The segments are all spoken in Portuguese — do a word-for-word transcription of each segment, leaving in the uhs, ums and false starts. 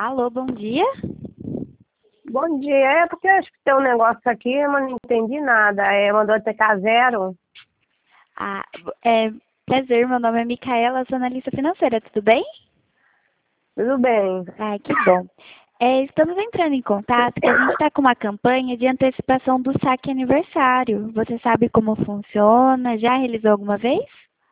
Alô, bom dia? Bom dia, é porque eu acho que tem um negócio aqui, mas não entendi nada. É, mandou T K zero. Ah, é, prazer, meu nome é Micaela, sou analista financeira, tudo bem? Tudo bem. Ah, que bom. É, estamos entrando em contato que a gente está com uma campanha de antecipação do saque aniversário. Você sabe como funciona? Já realizou alguma vez?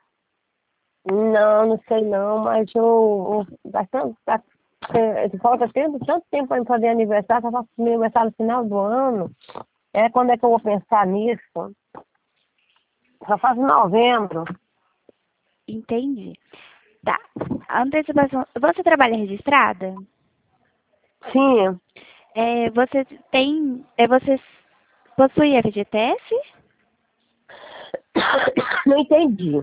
Não, não sei não, mas eu, eu bastante, tá, é, falta tempo, tanto tempo para fazer aniversário, só faço meu aniversário no final do ano. É quando é que eu vou pensar nisso? Só faço em novembro. Entendi. Tá. A antecipação. Você trabalha registrada? Sim. É, você tem. É, você possui F G T S? Não entendi.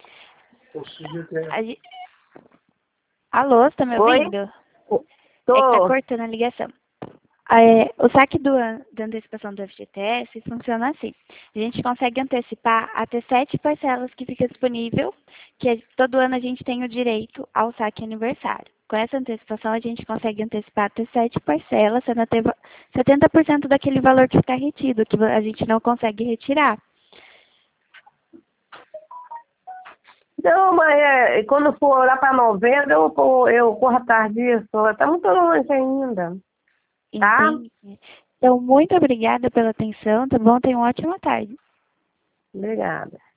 A ge- Alô, você tá me Oi? ouvindo? É que tá Tô. cortando a ligação. É, o saque do, an- da antecipação do F G T S funciona assim. A gente consegue antecipar até sete parcelas que fica disponível, que é- todo ano a gente tem o direito ao saque aniversário. Com essa antecipação, a gente consegue antecipar até sete parcelas, sendo até va- setenta por cento daquele valor que está retido, que a gente não consegue retirar. Não, mas é, quando for lá para novembro, eu, corro- eu corro atrás disso. Tá muito longe ainda. Tá? Entende? Então, muito obrigada pela atenção, tá bom? Tenha uma ótima tarde. Obrigada.